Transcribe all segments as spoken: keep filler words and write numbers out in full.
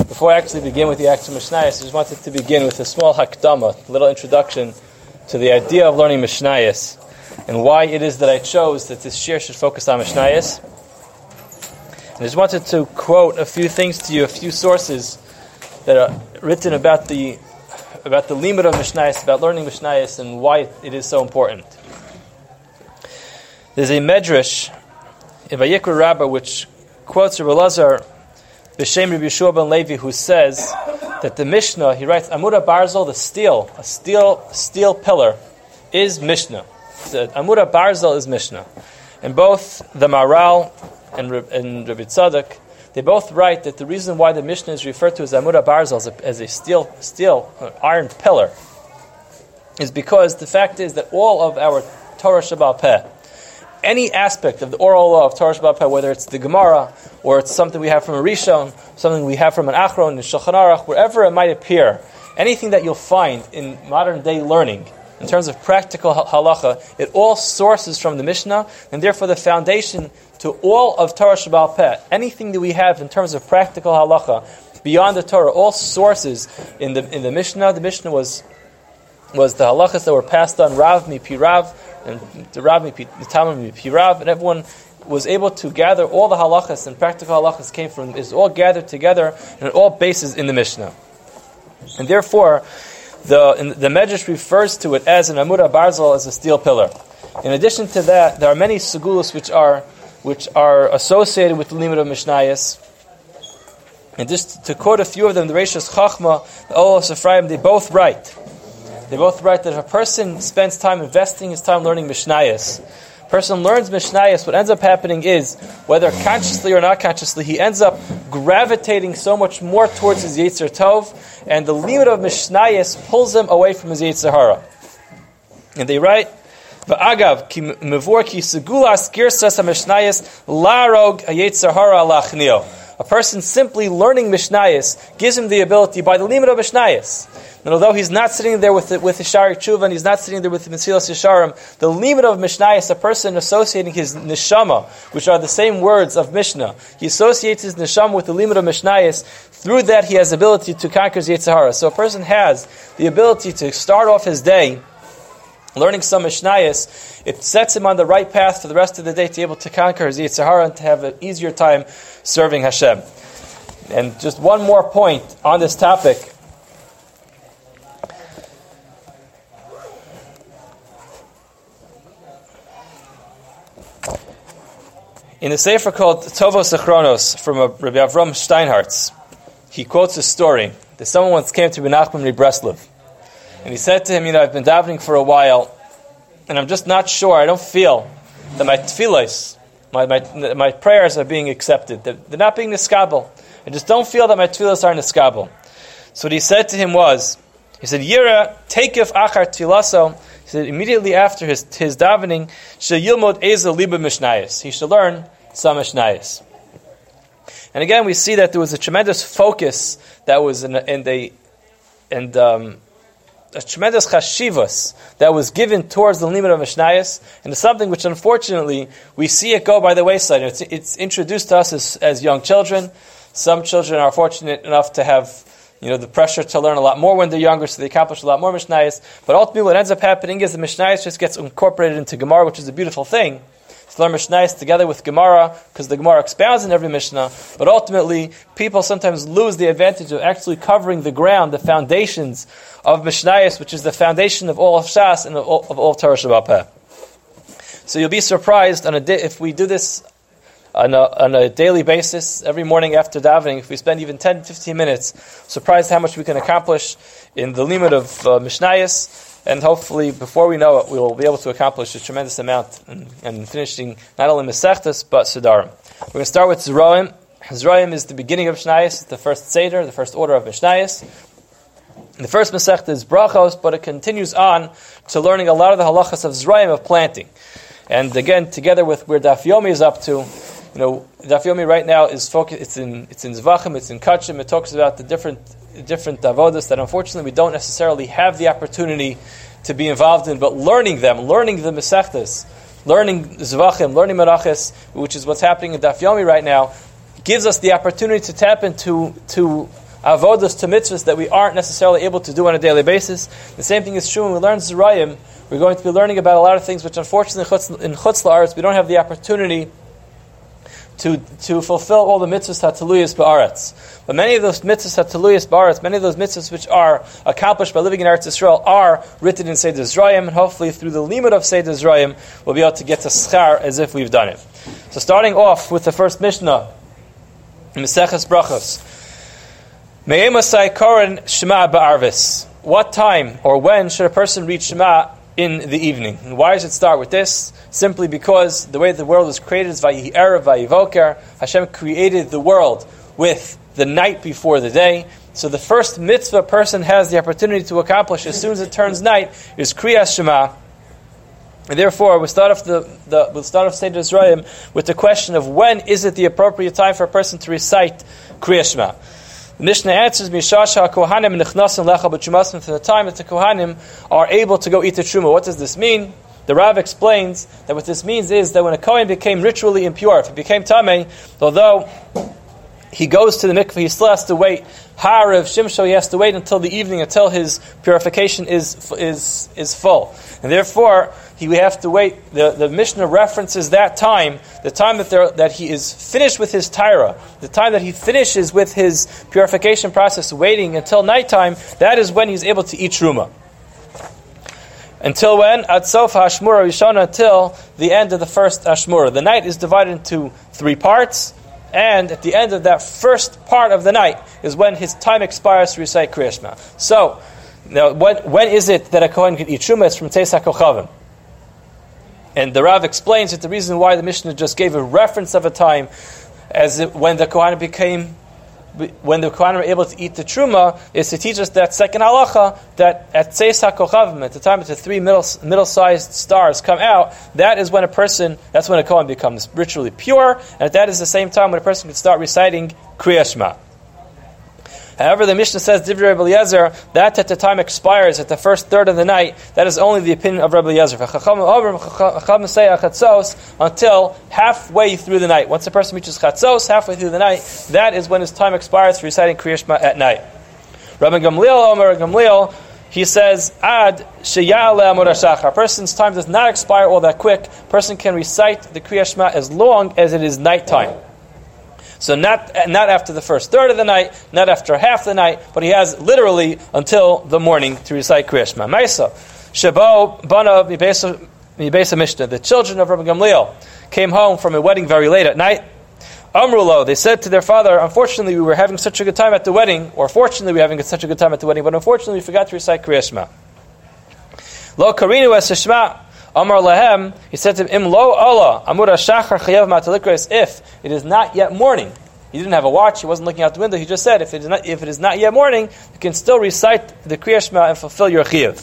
Before I actually begin with the actual Mishnayos, I just wanted to begin with a small hakdama, a little introduction to the idea of learning Mishnayos and why it is that I chose that this shir should focus on Mishnayos. And I just wanted to quote a few things to you, a few sources that are written about the about the limit of Mishnayos, about learning Mishnayos and why it is so important. There's a medrash in Vayikra Rabbah which quotes Rabbi Elazar B'Shem Rabbi Yeshua ben Levi, who says that the Mishnah, he writes, Amud Barzel, the steel, a steel steel pillar, is Mishnah. The Amud Barzel is Mishnah. And both the Maharal and, and Rabbi Tzadok, they both write that the reason why the Mishnah is referred to as Amud Barzel, as a, as a steel, steel, an iron pillar, is because the fact is that all of our Torah Shebaal Peh, any aspect of the oral law of Torah Shebaal Peh, whether it's the Gemara, or it's something we have from a Rishon, something we have from an Achron, in Shulchan Aruch, wherever it might appear, anything that you'll find in modern day learning, in terms of practical halacha, it all sources from the Mishnah, and therefore the foundation to all of Torah Shebaal Peh, anything that we have in terms of practical halacha, beyond the Torah, all sources in the in the Mishnah. The Mishnah was was the halachas that were passed on Rav Mipi Rav, and the Rav Mipi Talmud Mipi Rav, and everyone was able to gather all the halachas and practical halachas came from, is all gathered together, and it all bases in the Mishnah. And therefore, the in, the Medrash refers to it as an Amud Barzel, as a steel pillar. In addition to that, there are many segulos which are which are associated with the limit of Mishnayos. And just to quote a few of them, the Reishis Chachma, the Olos Ephraim, they both write. They both write that if a person spends time investing his time learning Mishnayos, a person learns Mishnayos, what ends up happening is, whether consciously or not consciously, he ends up gravitating so much more towards his Yetzer Tov, and the limit of Mishnayos pulls him away from his Yetzer Hara. And they write, V'agav ki mevor ki segulas girsas ha-Mishnayos larog ha-Yetzer Hara alachnio. A person simply learning Mishnayos gives him the ability by the limit of Mishnayos. And although he's not sitting there with the, with the Shari Tshuva, and he's not sitting there with the Mesilas Yesharim, the limit of Mishnayos, a person associating his neshama, which are the same words of Mishnah, he associates his neshama with the limit of Mishnayos. Through that, he has the ability to conquer his Yetzer Hara. So a person has the ability to start off his day learning some Mishnayos. It sets him on the right path for the rest of the day to be able to conquer his Yetzer Hara and to have an easier time serving Hashem. And just one more point on this topic. In a sefer called Tovos Achronos from Rabbi Avram Steinhartz, he quotes a story that someone once came to Menachem Breslov. And he said to him, you know, I've been davening for a while, and I'm just not sure, I don't feel that my tefillos, my, my my prayers are being accepted. They're, they're not being niskabel. I just don't feel that my tefillos are niskabel. So what he said to him was, he said, Yira, takef achar tfilaso. He said, immediately after his his davening, sheyilmod ezel liba mishnayos. He should learn some mishnayos. And again, we see that there was a tremendous focus that was in, in the and um, a tremendous chashivas that was given towards the limit of Mishnayos, and it's something which unfortunately we see it go by the wayside. It's, it's introduced to us as, as young children. Some children are fortunate enough to have, you know, the pressure to learn a lot more when they're younger, so they accomplish a lot more Mishnayos. But ultimately what ends up happening is the Mishnayos just gets incorporated into Gemara, which is a beautiful thing. To learn Mishnayos together with Gemara, because the Gemara expounds in every Mishnah, but ultimately people sometimes lose the advantage of actually covering the ground, the foundations of Mishnayos, which is the foundation of all of Shas and of all, of all Torah Shebaal Peh. So you'll be surprised on a day, if we do this on a, on a daily basis, every morning after davening, if we spend even ten to fifteen minutes, surprised how much we can accomplish in the limit of uh, Mishnayos. And hopefully, before we know it, we will be able to accomplish a tremendous amount in, in finishing not only Masechtas, but Siddharim. We're going to start with Zroim. Zroim is the beginning of Mishnayos, the first Seder, the first order of Mishnayos. The first Masechta is Brachos, but it continues on to learning a lot of the halachas of Zroim, of planting. And again, together with where Daf Yomi is up to, you know, Daf Yomi right now is focused, it's in it's in Zvachim, it's in Kachim, it talks about the different different avodas that unfortunately we don't necessarily have the opportunity to be involved in, but learning them, learning the Masechtas, learning Zvachim, learning Menachos, which is what's happening in Daf Yomi right now, gives us the opportunity to tap into to avodas to mitzvahs that we aren't necessarily able to do on a daily basis. The same thing is true when we learn Zerayim. We're going to be learning about a lot of things which unfortunately in Chutz La'aretz we don't have the opportunity to to fulfill all the mitzvahs hataluyas ba'aretz. But many of those mitzvahs hataluyas ba'aretz, many of those mitzvahs which are accomplished by living in Eretz Yisrael are written in Seder Zerayim, and hopefully through the limud of Seder Zerayim we'll be able to get to schar as if we've done it. So starting off with the first Mishnah, Meseches Brachos. Me'emasai koren Shema ba'arvis. What time or when should a person read Shema in the evening? And why does it start with this? Simply because the way the world was created is Vayihi Erev, Vayihi Voker. Hashem created the world with the night before the day. So the first mitzvah a person has the opportunity to accomplish as soon as it turns night is Kriyas Shema. And therefore, we'll start off the, the we'll start off Seder Zerayim with the question of when is it the appropriate time for a person to recite Kriyas Shema. The Mishnah answers, Mishasha Kohanim Nichnasim Lecha B'Trumasim, from the time that the Kohanim are able to go eat the Truma. What does this mean? The Rav explains that what this means is that when a Kohen became ritually impure, if he became Tameh, although he goes to the mikveh, he still has to wait. Harav Shimsho, he has to wait until the evening, until his purification is is is full. And therefore, he we have to wait. The, the Mishnah references that time, the time that there, that he is finished with his Taira, the time that he finishes with his purification process, waiting until nighttime, that is when he's able to eat Truma. Until when? At Sof HaShmura Rishona, until the end of the first Ashmura. The night is divided into three parts, and at the end of that first part of the night is when his time expires to recite Kriyas Shema. So, now, when, when is it that a Kohen can eat Truma? It's from Tzeis HaKochavim. And the Rav explains that the reason why the Mishnah just gave a reference of a time as it, when the Kohen became when the Kohanim are able to eat the Truma, is to teach us that second halacha, that at Tzeis HaKochavim, at the time that the three middle, middle-sized stars come out, that is when a person, that's when a Kohen becomes ritually pure, and that is the same time when a person can start reciting Kriyas Shema. However, the Mishnah says, Divrei Rabbi Eliezer, that at the time expires at the first third of the night, that is only the opinion of Rabbi Eliezer. Until halfway through the night. Once a person reaches Chatzos, halfway through the night, that is when his time expires for reciting Kriyas Shema at night. Rabbi Gamliel, Omer Gamliel, he says, Ad sheya'ale amud hashachar. A person's time does not expire all that quick. A person can recite the Kriyas Shema as long as it is nighttime. So not not after the first third of the night, not after half the night, but he has literally until the morning to recite Kriyas Shema. Maisa, Shabo Bana Mibesa Mishnah. The children of Rabbi Gamliel came home from a wedding very late at night. Amrulo, they said to their father, unfortunately we were having such a good time at the wedding, or fortunately we were having such a good time at the wedding, but unfortunately we forgot to recite Kriyas Shema. Lo karinu es Shema. Amar Lahem, he said to him, Im lo Allah, Amud HaShachar Chayav Matalikres, if it is not yet morning. He didn't have a watch, he wasn't looking out the window, he just said, if it is not, if it is not yet morning, you can still recite the Kriyas Shema and fulfill your Chayav.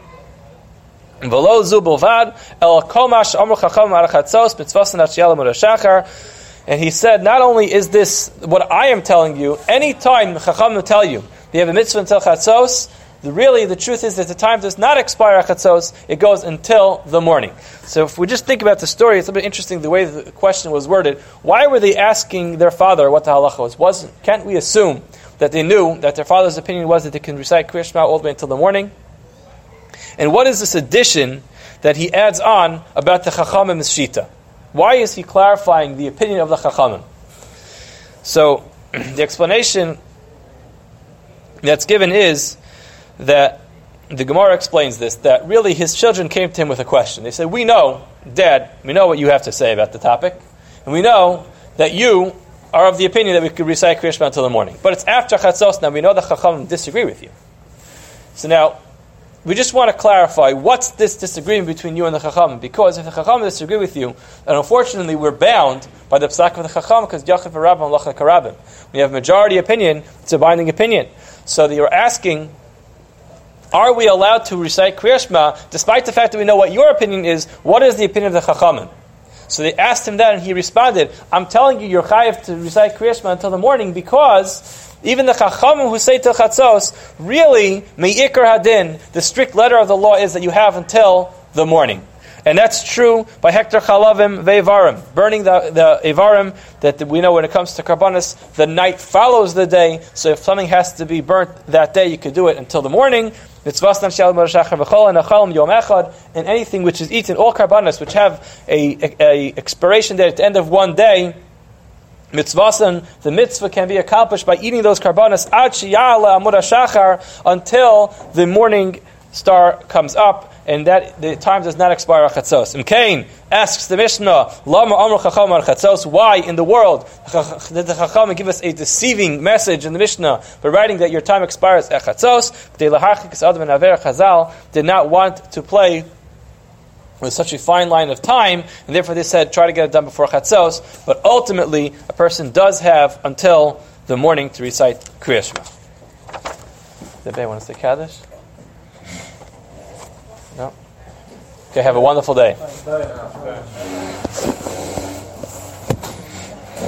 V'lo zu bilvad, el kol ma she'amru chacham ma'arachatzos, mitzvos n'atchiel Amud HaShachar. And he said, not only is this what I am telling you, any time the Chacham will tell you, they have a mitzvah until Chatzos, The really, the truth is that the time does not expire at Chatzos, it goes until the morning. So if we just think about the story, it's a bit interesting the way the question was worded. Why were they asking their father what the halacha was? Wasn't, can't we assume that they knew that their father's opinion was that they can recite Kriyas Shema all the way until the morning? And what is this addition that he adds on about the Chachamim's Shita? Why is he clarifying the opinion of the Chachamim? So the explanation that's given is that the Gemara explains this, that really his children came to him with a question. They said, we know, Dad, we know what you have to say about the topic, and we know that you are of the opinion that we could recite Kriyas Shema until the morning. But it's after Chatzos now, we know the Chachamim disagree with you. So now, we just want to clarify, what's this disagreement between you and the Chachamim? Because if the Chachamim disagree with you, and unfortunately we're bound by the Psak of the Chachamim, because Yachav Rabban Lacha Karabim. We have majority opinion, it's a binding opinion. So they were asking, are we allowed to recite Kriyas Shema, despite the fact that we know what your opinion is, what is the opinion of the Chachamim? So they asked him that, and he responded, I'm telling you, you're chayav to recite Kriyas Shema until the morning, because even the Chachamim who say till Chatzos, really, me'ikar hadin, the strict letter of the law is that you have until the morning. And that's true by hektar chalavim ve'evarim, burning the, the evarim, that we know when it comes to karbanis, the night follows the day, so if something has to be burnt that day, you could do it until the morning. And anything which is eaten, all karbanis which have a, a, a expiration date at the end of one day, mitzvasan, the mitzvah can be accomplished by eating those karbanis ad sheya'ala amud hashachar, until the morning star comes up, and that the time does not expire on chatzos. Imkain asks the Mishnah, Lama amru chacham on chatzos, why in the world did the chacham give us a deceiving message in the Mishnah by writing that your time expires at chatzos? Chazal did not want to play with such a fine line of time, and therefore they said try to get it done before chatzos, but ultimately a person does have until the morning to recite Kriyas Shema. Does anybody want to say Kaddish? No? Okay, have a wonderful day.